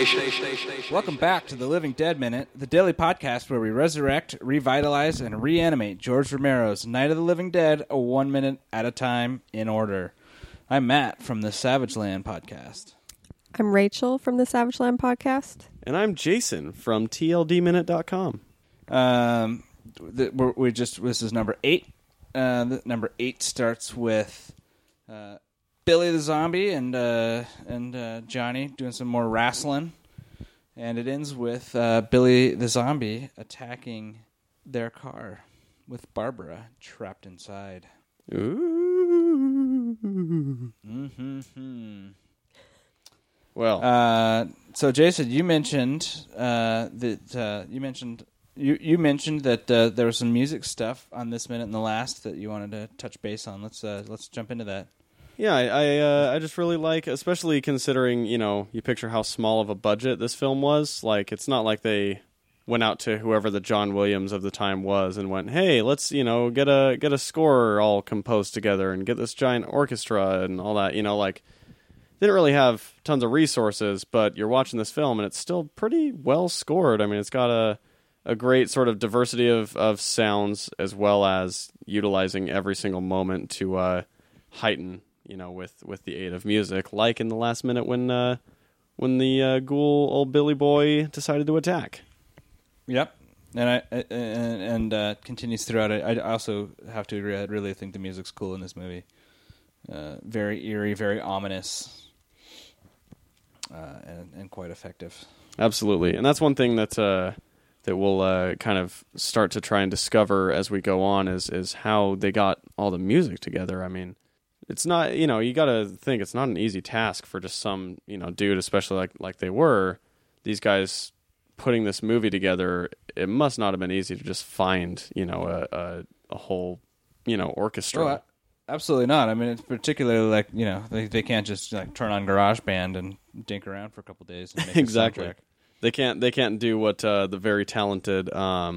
Welcome back to the Living Dead Minute, the daily podcast where we resurrect, revitalize, and reanimate George Romero's Night of the Living Dead 1 minute at a time in order. I'm Matt from the Savage Land podcast. I'm Rachel from the Savage Land podcast. And I'm Jason from TLDminute.com. This is number 8. Number 8 starts with Billy the Zombie and Johnny doing some more wrestling. And it ends with Billy the Zombie attacking their car with Barbara trapped inside. Ooh. Mm-hmm. Well, so Jason, you mentioned that you mentioned that there was some music stuff on this minute and the last that you wanted to touch base on. Let's jump into that. yeah, I just really like, especially considering, you picture how small of a budget this film was. Like, it's not like they went out to whoever the John Williams of the time was and went, hey, let's, get a score all composed together and get this giant orchestra and all that, like, they didn't really have tons of resources, but you're watching this film and it's still pretty well scored. I mean, it's got a great sort of diversity of sounds, as well as utilizing every single moment to heighten, with the aid of music, like in the last minute when the ghoul old Billy boy decided to attack. Yep, and continues throughout it. I also have to agree. I really think the music's cool in this movie. Very eerie, very ominous, and quite effective. Absolutely, and that's one thing that we'll kind of start to try and discover as we go on is how they got all the music together. I mean, it's not, you got to think it's not an easy task for just some, dude, especially like they were, these guys putting this movie together. It must not have been easy to just find, a whole, orchestra. Oh, absolutely not. I mean, it's particularly like, they can't just like turn on GarageBand and dink around for a couple days and make exactly. a soundtrack. They can't do what the very talented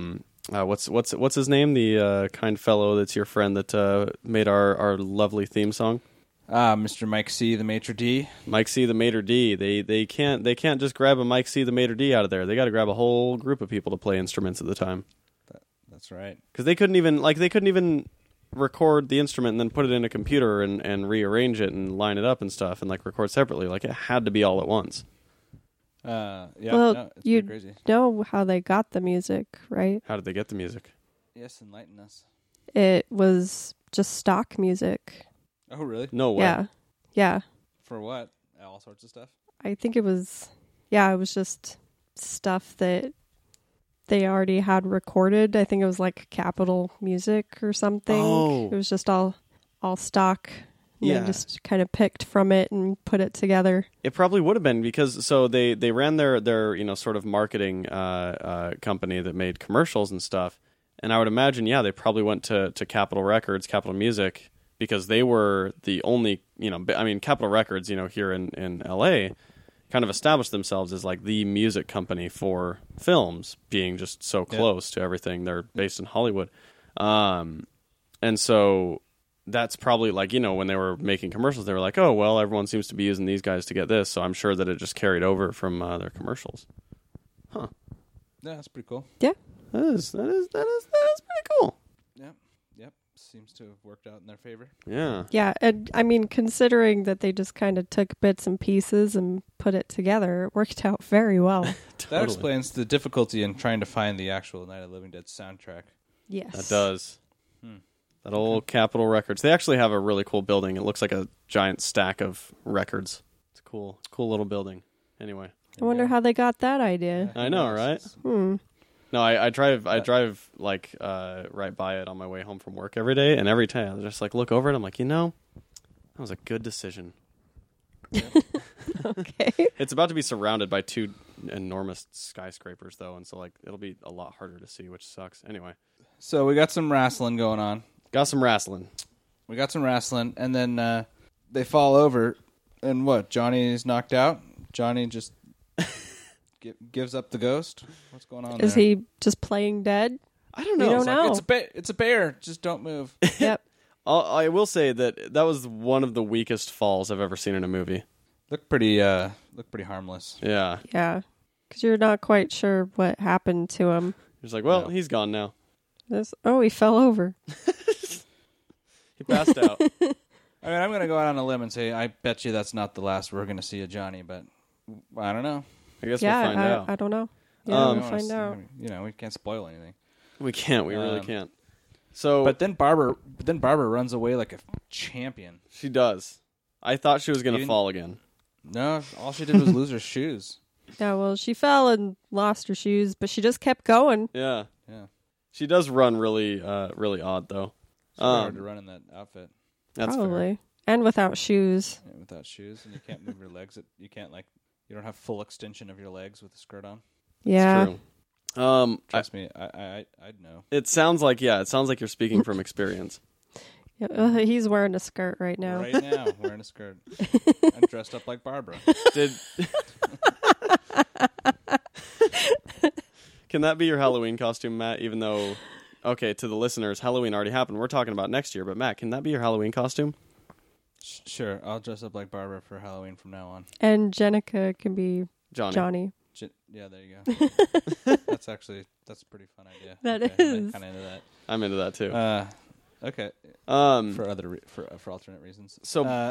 what's his name, the kind fellow that's your friend that made our lovely theme song, Mr. Mike C, the maitre d. Mike C, the maitre d. They can't just grab a Mike C, the maitre d out of there. They got to grab a whole group of people to play instruments at the time. That's right. Because they couldn't even record the instrument and then put it in a computer and rearrange it and line it up and stuff and like record separately. Like, it had to be all at once. Yeah, well, no, it's you pretty crazy. know how they got the music, right? How did they get the music? Yes, enlighten us. It was just stock music. Oh, really? No way. Yeah. For what? All sorts of stuff? I think it was just stuff that they already had recorded. I think it was like Capitol Music or something. Oh. It was just all stock. And Yeah. they just kind of picked from it and put it together. It probably would have been, because so they ran their sort of marketing company that made commercials and stuff, and I would imagine they probably went to Capitol Records, Capitol Music, because they were the only Capitol Records here in LA kind of established themselves as like the music company for films, being just so close to everything. They're based in Hollywood, and so. That's probably like, when they were making commercials, they were like, oh, well, everyone seems to be using these guys to get this. So I'm sure that it just carried over from their commercials. Huh. Yeah, that's pretty cool. Yeah. That is pretty cool. Yep. Seems to have worked out in their favor. Yeah. Yeah. And I mean, considering that they just kind of took bits and pieces and put it together, it worked out very well. Totally. That explains the difficulty in trying to find the actual Night of the Living Dead soundtrack. Yes. That does. That old Capitol Records. They actually have a really cool building. It looks like a giant stack of records. It's cool. Cool little building. Anyway. I wonder how they got that idea. I know, right? No, I drive like right by it on my way home from work every day, and every time I just like look over it, I'm like, that was a good decision. Okay. It's about to be surrounded by 2 enormous skyscrapers, though, and so like it'll be a lot harder to see, which sucks. Anyway. So we got some wrestling going on. Got some wrestling. And then they fall over, and what? Johnny's knocked out? Johnny just gives up the ghost? What's going on Is there? he just playing dead? I don't know. We don't know. It's a bear. Just don't move. Yep. I will say that was one of the weakest falls I've ever seen in a movie. Looked pretty look pretty harmless. Yeah. Yeah, because you're not quite sure what happened to him. He's like, well, No. he's gone now. He fell over. He passed out. I mean, I'm going to go out on a limb and say I bet you that's not the last we're going to see of Johnny, but I don't know. I guess Yeah, we'll find out. I don't know. Yeah, Um, we'll We don't wanna find see- I out. mean, you know, we can't spoil anything. We can't. We really Um, can't. So, But then Barbara runs away like a champion. she does. I thought she was going to Even- fall again. No, all she did was lose her shoes. Yeah, well, she fell and lost her shoes, but she just kept going. Yeah. Yeah, She does run really, really odd though. it's really hard to run in that outfit That's Probably. And without shoes. without shoes, and you can't move your legs. You can't you don't have full extension of your legs with the skirt on. fair. Yeah. It's true. Trust me, I'd know. It sounds like you're speaking from experience. Yeah, he's wearing a skirt right now. Right now, wearing a skirt. I'm dressed up like Barbara. Did Can that be your Halloween costume, Matt? Even though, okay, to the listeners, Halloween already happened. We're talking about next year, but Matt, can that be your Halloween costume? Sure, I'll dress up like Barbara for Halloween from now on. And Jenica can be Johnny. Yeah, there you go. That's a pretty fun idea. That Okay, is. I'm kind of into that. I'm into that too. Okay, For for alternate reasons. So-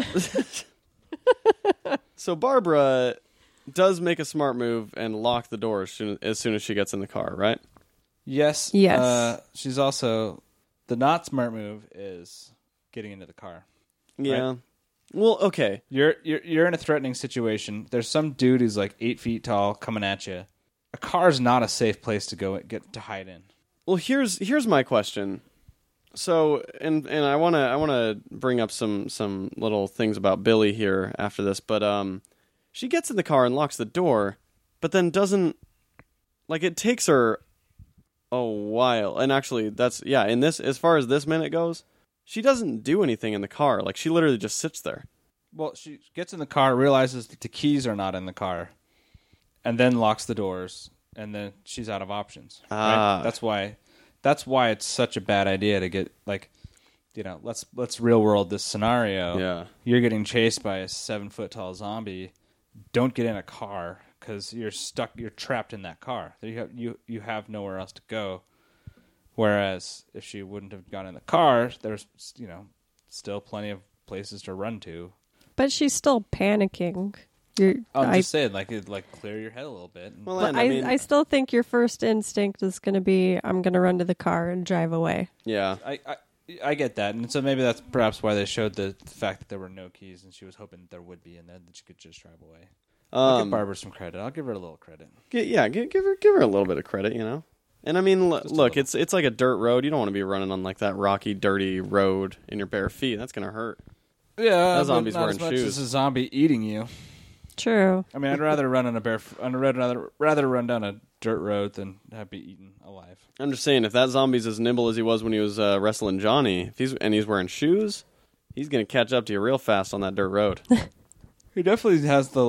so Barbara does make a smart move and lock the door as soon as she gets in the car, right? Yes. Yes. She's also the not smart move is getting into the car. Yeah. Right. Well, okay. You're in a threatening situation. There's some dude who's like 8 feet tall coming at you. A car's not a safe place to go get to hide in. Well, here's my question. So, and I wanna bring up some little things about Billy here after this, but she gets in the car and locks the door, but then doesn't, like, it takes her a while. And actually, in this, as far as this minute goes, she doesn't do anything in the car. Like, she literally just sits there. Well, she gets in the car, realizes that the keys are not in the car, and then locks the doors, and then she's out of options. Ah. Right? That's why it's such a bad idea to get let's real world this scenario. Yeah. You're getting chased by a 7 foot tall zombie. Don't get in a car because you're stuck. You're trapped in that car. You have nowhere else to go. Whereas if she wouldn't have gone in the car, there's still plenty of places to run to. But she's still panicking. I'm just saying, clear your head a little bit. Well, But and I mean, I still think your first instinct is going to be, I'm going to run to the car and drive away. yeah. I get that, and so maybe that's perhaps why they showed the fact that there were no keys, and she was hoping that there would be, and then that she could just drive away. I'll give Barbara some credit. I'll give her a little credit. Give her a little bit of credit, you know. And I mean, look, it's like a dirt road. You don't want to be running on like that rocky, dirty road in your bare feet. That's gonna hurt. Yeah, That zombie's but not wearing as much shoes. as a zombie eating you. True. I mean, I'd rather run on I'd rather run down a dirt road than have be eaten alive. I'm just saying, if that zombie's as nimble as he was when he was wrestling Johnny, if he's wearing shoes, he's gonna catch up to you real fast on that dirt road. He definitely has the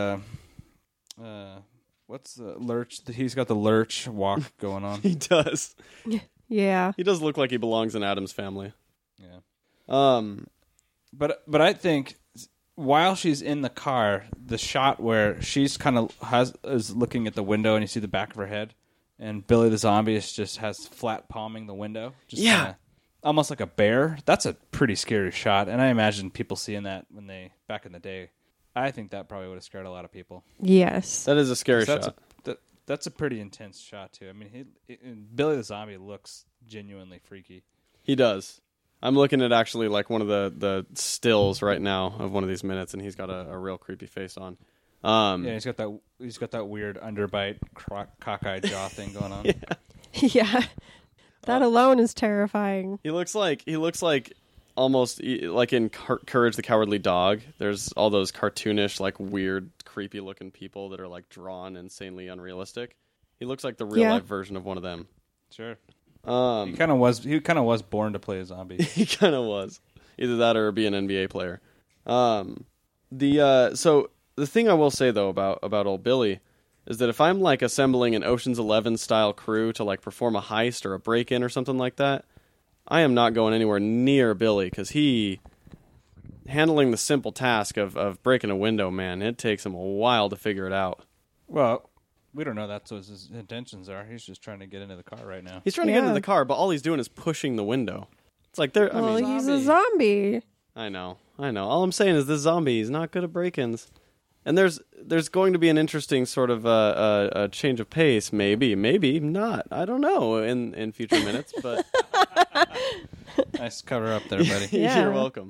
what's the lurch? He's got the lurch walk going on. He does. Yeah. He does look like he belongs in Adam's family. Yeah. But I think while she's in the car, the shot where she's kind of is looking at the window and you see the back of her head, and Billy the zombie has flat palming the window, just Yeah. kinda, almost like a bear. That's a pretty scary shot, and I imagine people seeing that when back in the day. I think that probably would have scared a lot of people. Yes. That is a scary So shot. that's a pretty intense shot too. I mean, Billy the zombie looks genuinely freaky. He does. I'm looking at actually like one of the stills right now of one of these minutes, and he's got a real creepy face on. Yeah, he's got that weird underbite, cockeyed jaw thing going on. Yeah. That alone is terrifying. He looks like almost like in Courage the Cowardly Dog. There's all those cartoonish, like weird, creepy looking people that are like drawn insanely unrealistic. He looks like the real life version of one of them. Sure. He kind of was born to play a zombie. He kind of was. Either that or be an NBA player. So the thing I will say though about old Billy is that if I'm like assembling an Ocean's 11 style crew to like perform a heist or a break-in or something like that, I am not going anywhere near Billy because he handling the simple task of breaking a window, man, it takes him a while to figure it out. Well, we don't know that's what his intentions are. He's just trying to get into the car right now. He's trying to get into the car, but all he's doing is pushing the window. It's like they're. Well, I mean, he's a zombie. I know. All I'm saying is this zombie is not good at break-ins. And there's going to be an interesting sort of a change of pace, maybe not. I don't know in future minutes, but Nice cover up there, buddy. Yeah. You're welcome.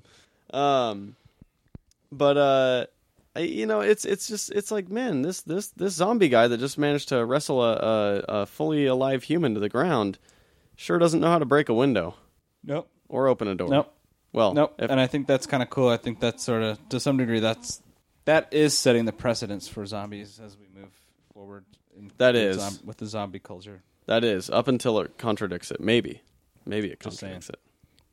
It's like, man, this zombie guy that just managed to wrestle a fully alive human to the ground sure doesn't know how to break a window Nope. or open a door. Nope. Well, Nope. And I think that's kind of cool. I think that's sort of, to some degree, that is setting the precedence for zombies as we move forward. With the zombie culture. That is, up until it contradicts it. Maybe it Just contradicts it.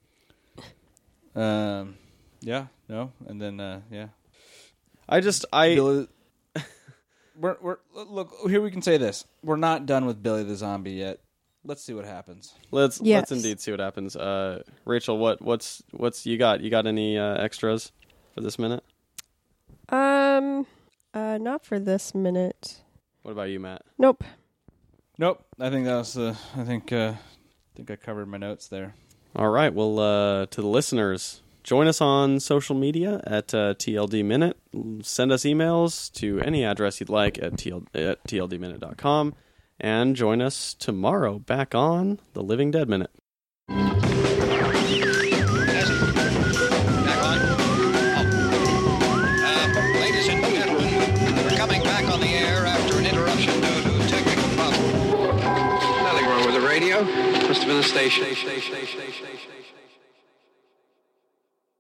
Yeah. No. And then yeah. Billy, We're look here. We can say this: we're not done with Billy the Zombie yet. Let's see what happens. Let's Yes. indeed see what happens. Rachel, what's you got? You got any extras for this minute? Not for this minute. What about you, Matt? Nope. Nope. I think that was. I think I covered my notes there. All right. Well, to the listeners, join us on social media at TLD Minute. Send us emails to any address you'd like at tldminute.com. And join us tomorrow back on The Living Dead Minute. Back on. Ladies and gentlemen, we're coming back on the air after an interruption due to technical problem. Nothing wrong with the radio. Must have been the station.